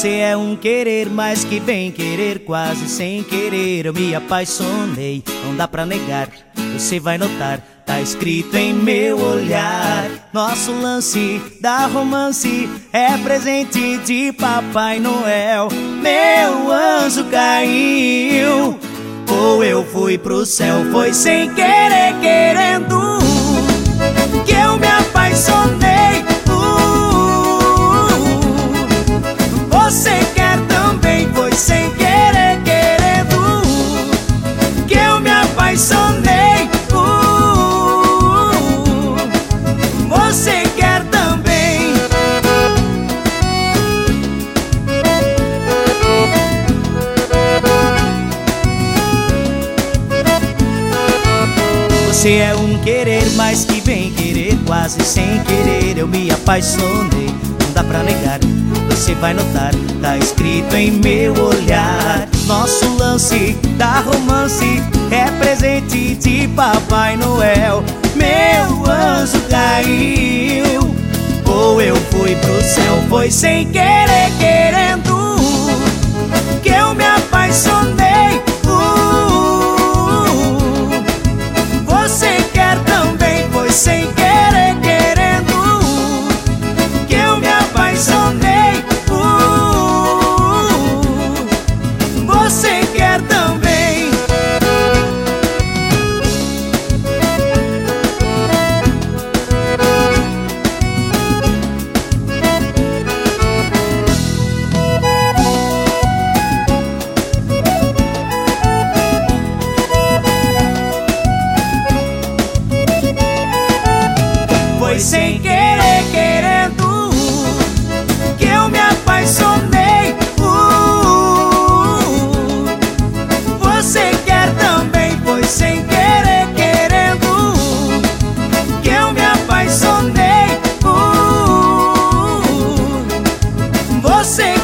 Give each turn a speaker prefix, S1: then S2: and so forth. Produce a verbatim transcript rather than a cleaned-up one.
S1: Você é um querer mais que bem querer, quase sem querer eu me apaixonei. Não dá pra negar, você vai notar, tá escrito em meu olhar. Nosso lance da romance é presente de Papai Noel. Meu anjo caiu, ou eu fui pro céu. Foi sem querer, querendo, que eu me apaixonei. Você quer também, foi sem querer, querendo, que eu me apaixonei. uh, Você quer também. Você é um querer mais que bem querer, quase sem querer eu me apaixonei. Não dá pra negar, você vai notar, tá escrito em meu olhar. Nosso lance da romance é presente de Papai Noel. Meu anjo caiu, ou eu fui pro céu. Foi sem querer, querendo, que eu me apaixonei. uh, Você quer também, foi sem querer, querendo, que eu me apaixonei. Você quer também. Foi sem querer, querendo, que eu me apaixonei. uh, Você quer também, foi sem querer, querendo, que eu me apaixonei. uh, Você